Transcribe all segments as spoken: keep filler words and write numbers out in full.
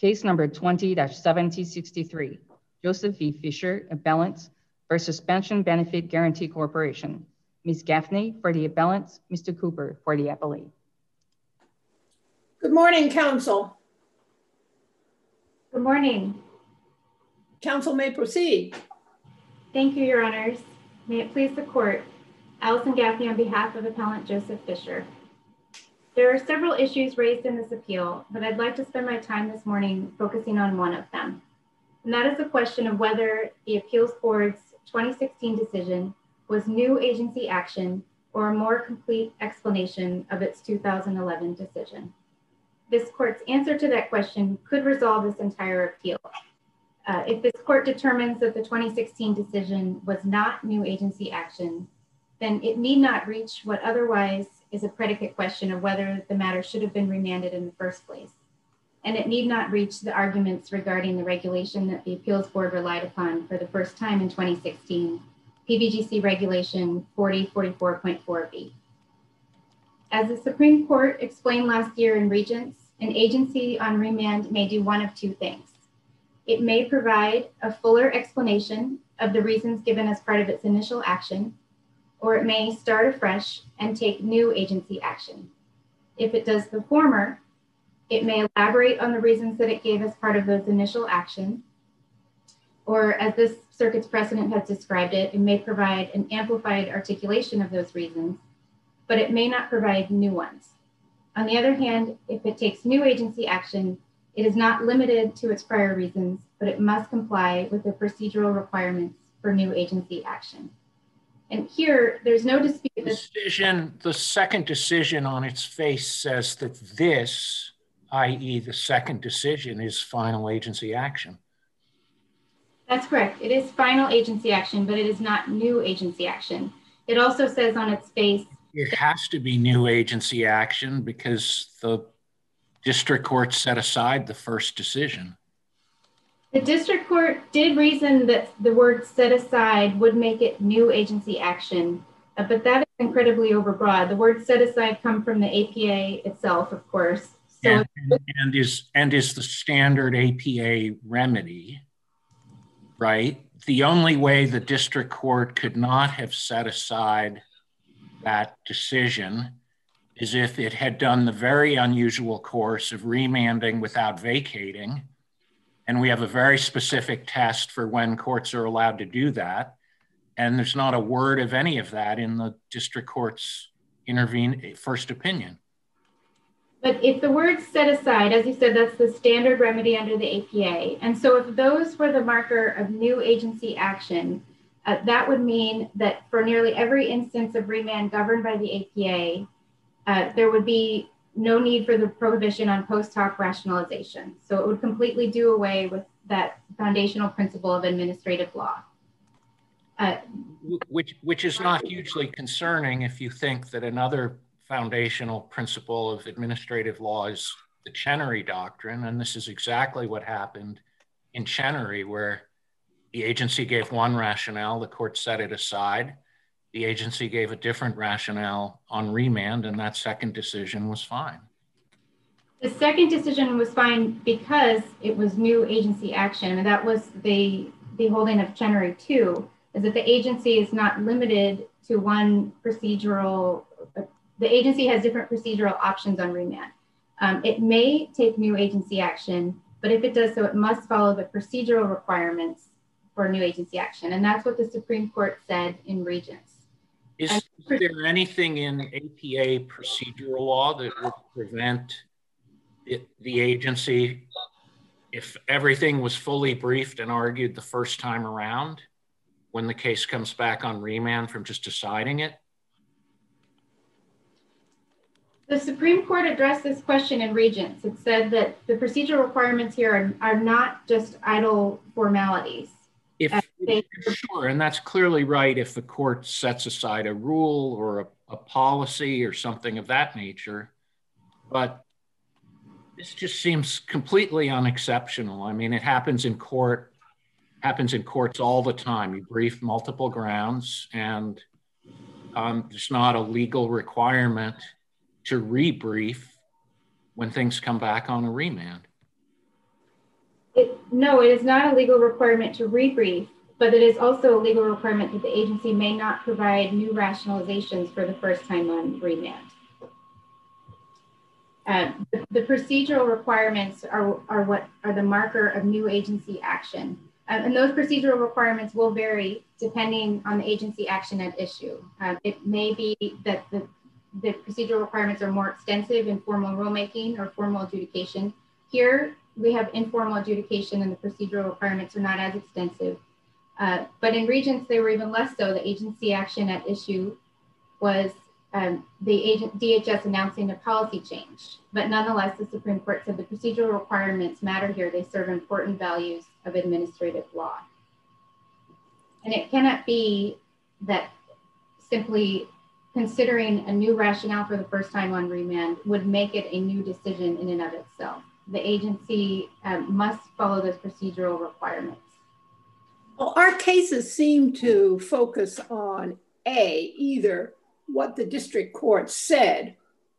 Case number twenty dash seventy sixty-three, Joseph V. Fisher, appellant, versus Pension Benefit Guaranty Corporation. Miz Gaffney for the appellant, Mister Cooper for the appellee. Good morning, counsel. Good morning. Counsel may proceed. Thank you, your honors. May it please the court, Allison Gaffney on behalf of appellant Joseph Fisher. There are several issues raised in this appeal, but I'd like to spend my time this morning focusing on one of them. And that is the question of whether the appeals board's twenty sixteen decision was new agency action or a more complete explanation of its two thousand eleven decision. This court's answer to that question could resolve this entire appeal. Uh, if this court determines that the twenty sixteen decision was not new agency action, then it need not reach what otherwise is a predicate question of whether the matter should have been remanded in the first place. And it need not reach the arguments regarding the regulation that the appeals board relied upon for the first time in twenty sixteen, P B G C regulation forty forty-four point four B. As the Supreme Court explained last year in Regents, an agency on remand may do one of two things. It may provide a fuller explanation of the reasons given as part of its initial action, or it may start afresh and take new agency action. If it does the former, it may elaborate on the reasons that it gave as part of those initial actions, or as this circuit's precedent has described it, it may provide an amplified articulation of those reasons, but it may not provide new ones. On the other hand, if it takes new agency action, it is not limited to its prior reasons, but it must comply with the procedural requirements for new agency action. And here, there's no dispute. The decision, the second decision on its face says that this, that is the second decision, is final agency action. That's correct. It is final agency action, but it is not new agency action. It also says on its face, it has to be new agency action because the district court set aside the first decision. The district court did reason that the word set aside would make it new agency action, uh, but that is incredibly overbroad. The word set aside come from the A P A itself, of course. So and, and, is, and is the standard A P A remedy, right? The only way the district court could not have set aside that decision is if it had done the very unusual course of remanding without vacating. And we have a very specific test for when courts are allowed to do that. And there's not a word of any of that in the district court's intervene first opinion. But if the word set aside, as you said, that's the standard remedy under the A P A. And so if those were the marker of new agency action, uh, that would mean that for nearly every instance of remand governed by the A P A, uh, there would be no need for the prohibition on post hoc rationalization. So it would completely do away with that foundational principle of administrative law. Uh, which, which is not hugely concerning if you think that another foundational principle of administrative law is the Chenery Doctrine. And this is exactly what happened in Chenery, where the agency gave one rationale, the court set it aside. The agency gave a different rationale on remand, and that second decision was fine. The second decision was fine because it was new agency action, and that was the, the holding of Chenery two, is that the agency is not limited to one procedural, the agency has different procedural options on remand. Um, it may take new agency action, but if it does so, it must follow the procedural requirements for new agency action, and that's what the Supreme Court said in Regents. Is, is there anything in A P A procedural law that would prevent it, the agency, if everything was fully briefed and argued the first time around, when the case comes back on remand, from just deciding it? The Supreme Court addressed this question in Regents. It said that the procedural requirements here are, are not just idle formalities. If, if, sure, and that's clearly right if the court sets aside a rule or a, a policy or something of that nature, but this just seems completely unexceptional. I mean, it happens in court, happens in courts all the time. You brief multiple grounds, and um, there's not a legal requirement to rebrief when things come back on a remand. No, it is not a legal requirement to rebrief, but it is also a legal requirement that the agency may not provide new rationalizations for the first time on remand. Uh, the, the procedural requirements are, are what are the marker of new agency action. Um, and those procedural requirements will vary depending on the agency action at issue. Uh, it may be that the, the procedural requirements are more extensive in formal rulemaking or formal adjudication. Here, we have informal adjudication and the procedural requirements are not as extensive. Uh, but in Regents, they were even less so. The agency action at issue was um, the agent, D H S announcing a policy change. But nonetheless, the Supreme Court said the procedural requirements matter here. They serve important values of administrative law. And it cannot be that simply considering a new rationale for the first time on remand would make it a new decision in and of itself. The agency um, must follow those procedural requirements. Well, our cases seem to focus on A, either what the district court said,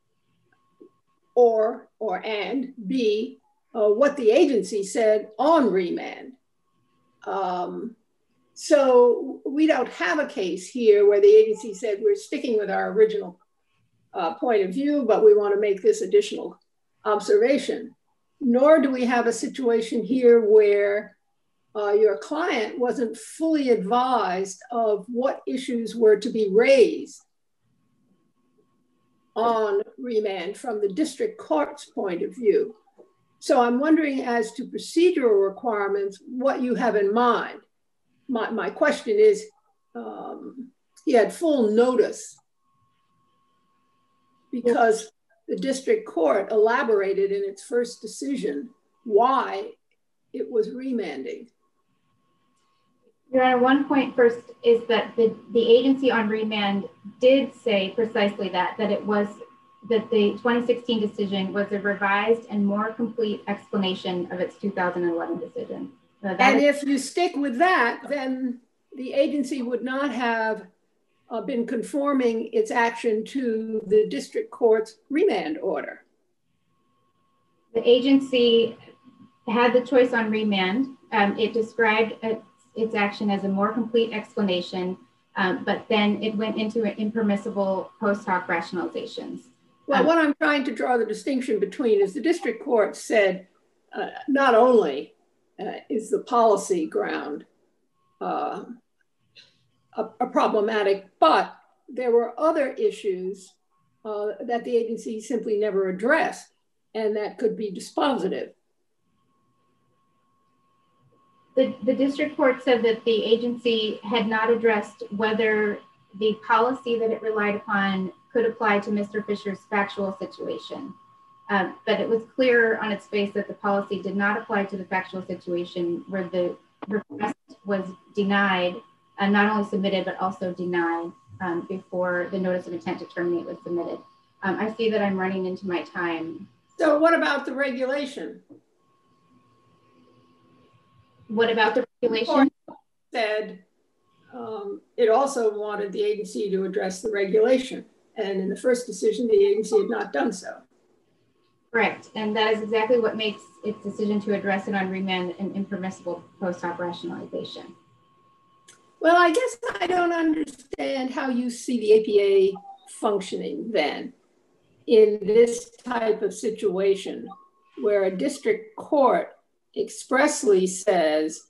or, or and B, uh, what the agency said on remand. Um, so we don't have a case here where the agency said we're sticking with our original uh, point of view, but we want to make this additional observation. Nor do we have a situation here where uh, your client wasn't fully advised of what issues were to be raised on remand from the district court's point of view. So I'm wondering, as to procedural requirements, what you have in mind. My, my question is, um, he had full notice because the district court elaborated in its first decision why it was remanding. Your Honor, one point first is that the, the agency on remand did say precisely that, that it was, that the twenty sixteen decision was a revised and more complete explanation of its two thousand eleven decision. So and is, if you stick with that, then the agency would not have uh, been conforming its action to the district court's remand order. The agency had the choice on remand. Um, it described its, its action as a more complete explanation, um, but then it went into an impermissible post hoc rationalizations. Well, um, what I'm trying to draw the distinction between is the district court said uh, not only uh, is the policy ground uh, a, a problematic, but there were other issues uh, that the agency simply never addressed, and that could be dispositive. The, the district court said that the agency had not addressed whether the policy that it relied upon could apply to Mister Fisher's factual situation. Um, but it was clear on its face that the policy did not apply to the factual situation where the request was denied, and not only submitted, but also denied um, before the notice of intent to terminate was submitted. Um, I see that I'm running into my time. So what about the regulation? What about the regulation? Said um, it also wanted the agency to address the regulation. And in the first decision, the agency had not done so. Correct. And that is exactly what makes its decision to address it on remand an impermissible post hoc rationalization. Well, I guess I don't understand how you see the A P A functioning then in this type of situation where a district court expressly says,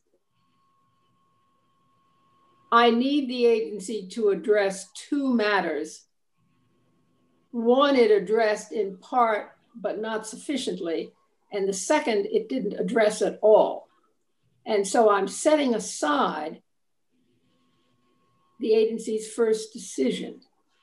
I need the agency to address two matters. One, it addressed in part, but not sufficiently. And the second, it didn't address at all. And so I'm setting aside the agency's first decision.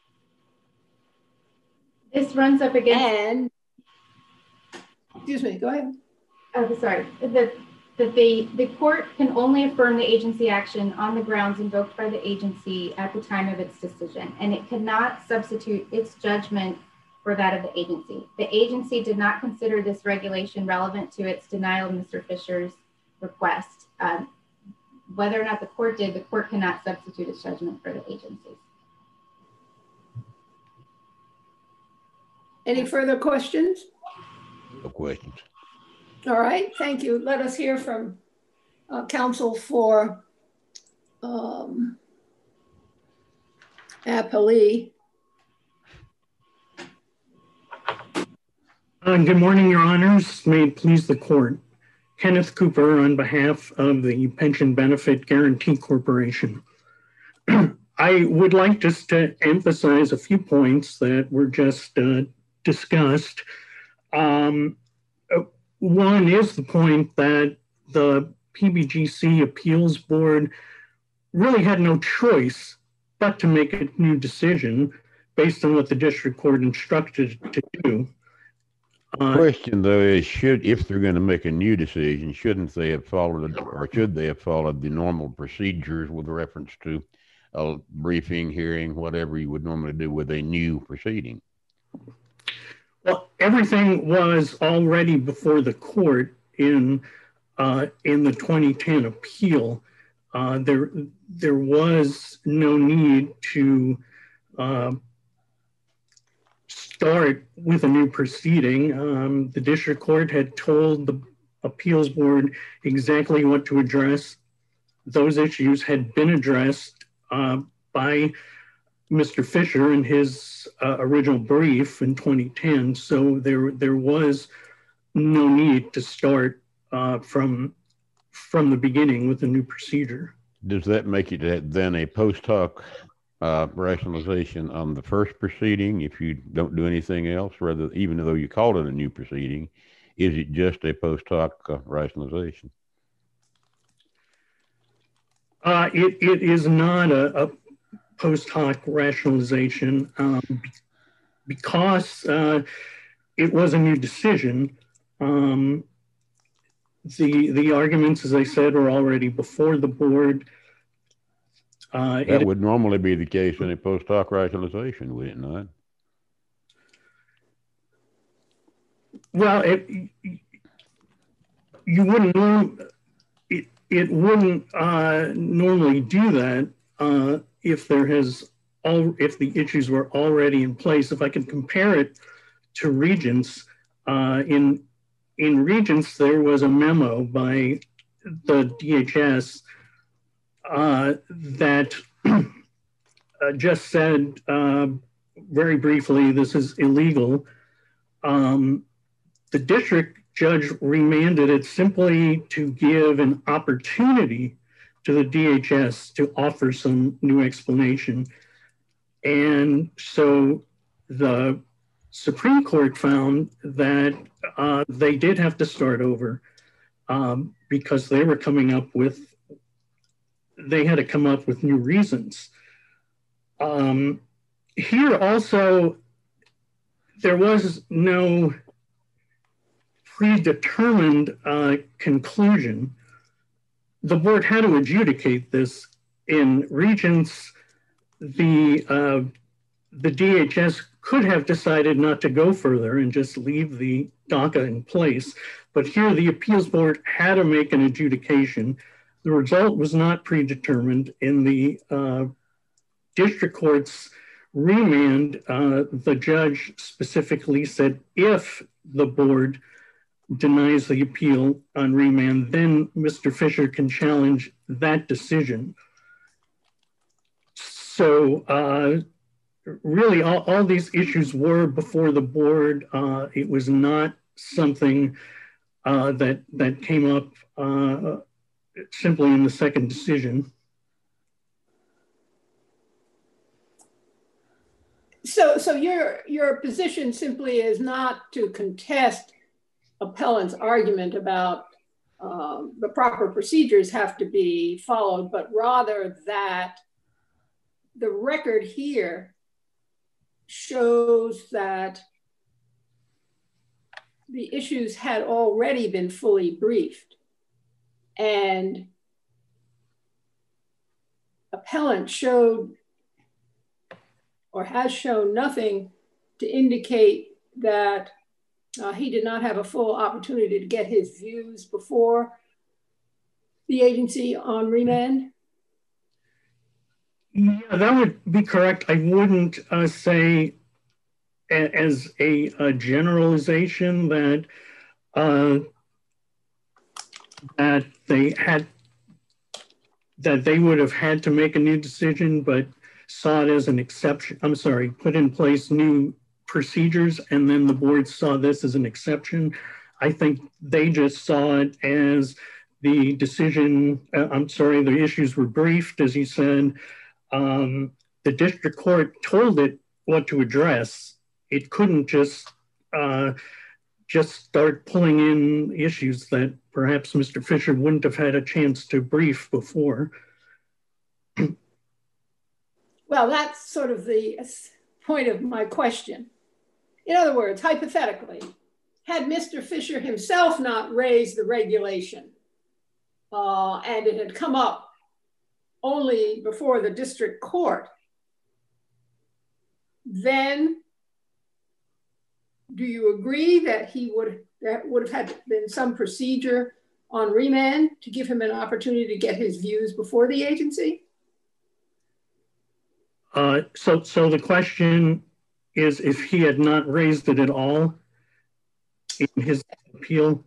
This runs up against- And, excuse me, go ahead. Oh, sorry. The, the, the, the court can only affirm the agency action on the grounds invoked by the agency at the time of its decision, and it cannot substitute its judgment for that of the agency. The agency did not consider this regulation relevant to its denial of Mister Fisher's request. Um, whether or not the court did, the court cannot substitute its judgment for the agency. Any further questions? No questions. All right, thank you. Let us hear from uh, counsel for um, appellee. Uh, good morning, Your Honors. May it please the court. Kenneth Cooper on behalf of the Pension Benefit Guarantee Corporation. I would like just to emphasize a few points that were just uh, discussed. Um, uh, one is the point that the P B G C Appeals Board really had no choice but to make a new decision based on what the district court instructed it to do. The question, though, is should, if they're going to make a new decision, shouldn't they have followed, or should they have followed the normal procedures with reference to a briefing, hearing, whatever you would normally do with a new proceeding? Well, everything was already before the court in uh, in the twenty ten appeal. Uh, there, there was no need to uh, start with a new proceeding. Um, the district court had told the appeals board exactly what to address. Those issues had been addressed uh, by Mister Fisher in his uh, original brief in twenty ten. So there, there was no need to start uh, from, from the beginning with a new procedure. Does that make it then a post hoc uh, rationalization on the first proceeding if you don't do anything else, rather, even though you called it a new proceeding? Is it just a post hoc uh, rationalization? Uh, it, it is not a, a post hoc rationalization um, because uh, it was a new decision. Um, the, the arguments, as I said, were already before the board. Uh, that it, would normally be the case in a post hoc rationalization, would it not? Well, it, you wouldn't know. It, it wouldn't uh, normally do that uh, if there has all if the issues were already in place. If I can compare it to Regents, uh, in in Regents there was a memo by the D H S uh, that uh, just said uh, very briefly, this is illegal. Um, the district judge remanded it simply to give an opportunity to the D H S to offer some new explanation. And so the Supreme Court found that uh, they did have to start over um, because they were coming up with, they had to come up with new reasons. Um, here also, there was no predetermined uh, conclusion. The board had to adjudicate this. In Regents, the uh, the D H S could have decided not to go further and just leave the DACA in place. But here the appeals board had to make an adjudication. The result was not predetermined. In the uh, district court's remand, uh, the judge specifically said if the board denies the appeal on remand, then Mister Fisher can challenge that decision. So uh, really all, all these issues were before the board. Uh, it was not something uh, that, that came up uh, simply in the second decision. So, so your, your position simply is not to contest appellant's argument about um, the proper procedures have to be followed, but rather that the record here shows that the issues had already been fully briefed and appellant showed or has shown nothing to indicate that Uh, he did not have a full opportunity to get his views before the agency on remand? Yeah, that would be correct. I wouldn't uh, say a, as a, a generalization that uh, that they had that they would have had to make a new decision, but saw it as an exception. I'm sorry, put in place new procedures, and then the board saw this as an exception. I think they just saw it as the decision, uh, I'm sorry, the issues were briefed, as you said. Um, the district court told it what to address. It couldn't just, uh, just start pulling in issues that perhaps Mister Fisher wouldn't have had a chance to brief before. Well, that's sort of the point of my question. In other words, hypothetically, had Mister Fisher himself not raised the regulation uh, and it had come up only before the district court, then do you agree that he would, that would have had been some procedure on remand to give him an opportunity to get his views before the agency? Uh, so, so the question is, if he had not raised it at all in his appeal?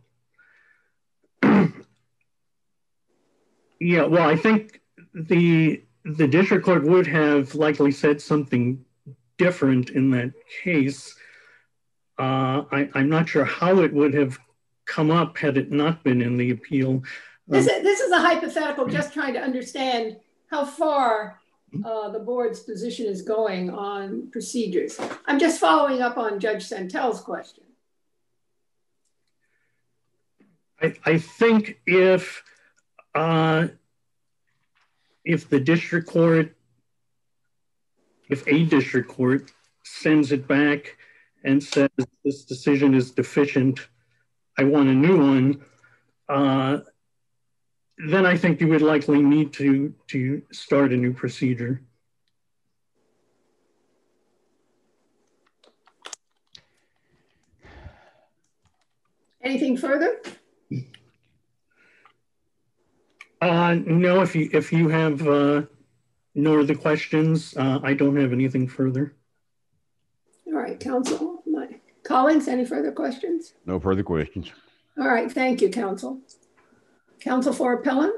Yeah, well, I think the the district court would have likely said something different in that case. Uh, I, I'm not sure how it would have come up had it not been in the appeal. This is, this is a hypothetical, just trying to understand how far uh, the board's position is going on procedures. I'm just following up on Judge Santel's question. I, I think if uh, if the district court, if a district court sends it back and says this decision is deficient, I want a new one, uh, then I think you would likely need to, to start a new procedure. Anything further? Uh, no, if you, if you have uh, no other questions, uh, I don't have anything further. All right, counsel. My, Collins, any further questions? No further questions. All right, thank you, counsel. Counsel for appellant.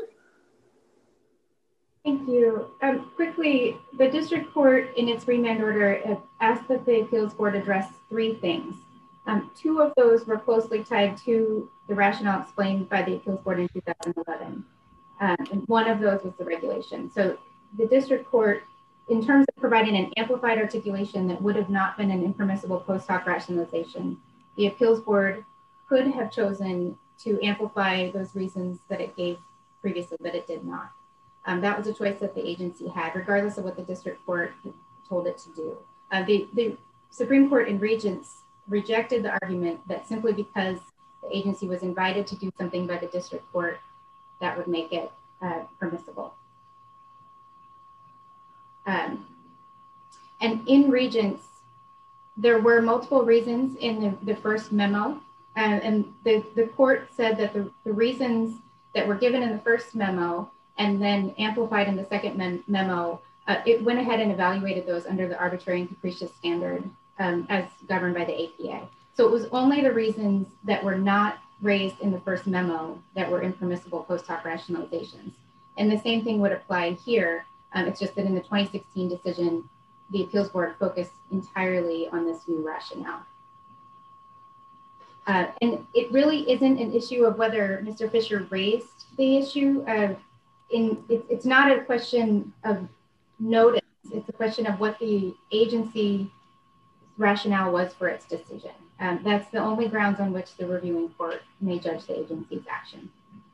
Thank you. Um, quickly, the district court in its remand order asked that the appeals board address three things. Um, two of those were closely tied to the rationale explained by the appeals board in two thousand eleven. Um, and one of those was the regulation. So the district court, in terms of providing an amplified articulation that would have not been an impermissible post hoc rationalization, the appeals board could have chosen to amplify those reasons that it gave previously, but it did not. Um, that was a choice that the agency had, regardless of what the district court told it to do. Uh, the, the Supreme Court in Regents rejected the argument that simply because the agency was invited to do something by the district court, that would make it uh, permissible. Um, and in Regents, there were multiple reasons in the, the first memo. Uh, and the, the court said that the, the reasons that were given in the first memo and then amplified in the second mem memo, uh, it went ahead and evaluated those under the arbitrary and capricious standard um, as governed by the A P A. So it was only the reasons that were not raised in the first memo that were impermissible post hoc rationalizations. And the same thing would apply here. Um, it's just that in the twenty sixteen decision, the appeals board focused entirely on this new rationale. Uh, and it really isn't an issue of whether Mister Fisher raised the issue. Uh, in, it, it's not a question of notice. It's a question of what the agency rationale was for its decision. Um, that's the only grounds on which the reviewing court may judge the agency's action.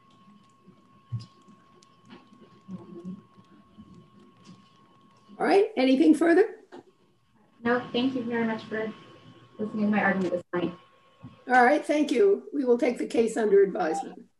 All right, anything further? No, thank you very much for listening to my argument this morning. All right, thank you. We will take the case under advisement.